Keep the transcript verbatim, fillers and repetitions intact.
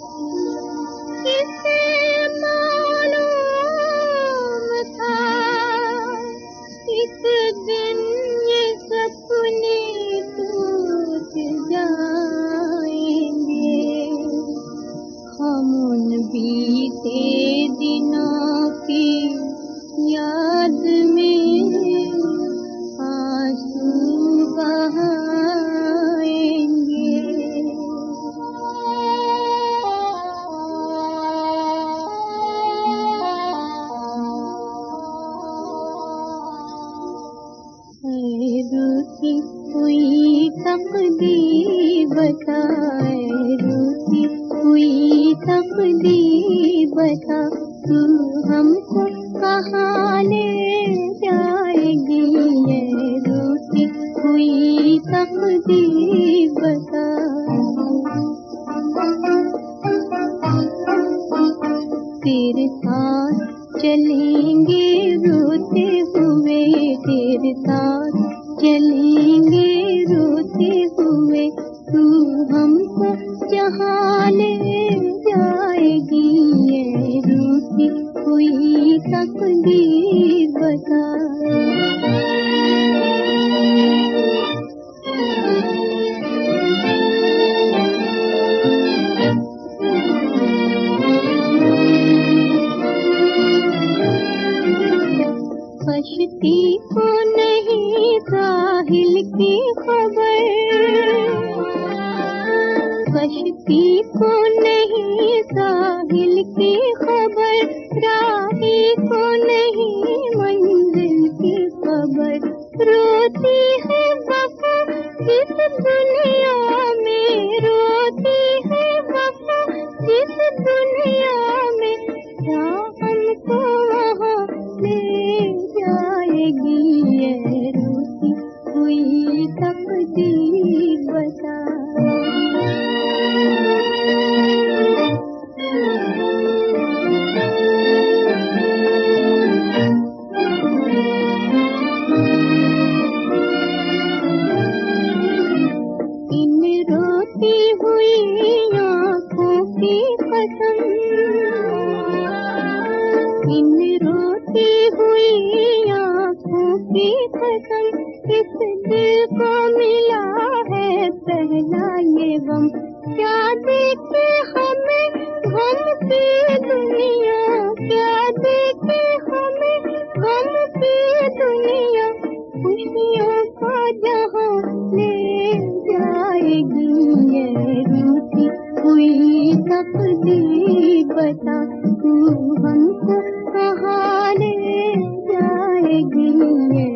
किसे मालूम था एक दिन ये सपने टूट जाएंगे। हम उन बीते दिनों की याद में आंसू बहाएंगे। रूठी हुई तकदीर बताए, रूठी हुई तकदीर बता, तू हमको कहाँ ले जाएगी। ये रूठी हुई तकदीर बता। तेरे साथ चलेंगे रोते हुए, तेरे साथ चलेंगे रोते हुए, तू हमको जहाँ ले जाएगी। ये रूठी हुई तकदीर बता। कश्ती को नहीं साहिल की खबर, कश्ती को नहीं साहिल की खबर, राही को नहीं मंजिल की खबर। रोती है वफा जिस दुनिया में, रोती है वफा जिस दुनिया में, क्या हमको वहाँ ले जाएगी। ये रूठी हुई तकदीर बता। इन रोती हुई आँखों की कसम, इन रोती हुई आँखों की कसम, इस दिल को मिला है पहला ये गम। क्या देखे हमें गम की दुनिया, क्या देखे हमें गम की दुनिया, खुशियों का जहाँ ले जाएगी। ये रूठी हुई तकदीर बता, तू हमको कहाँ ले जाएगी।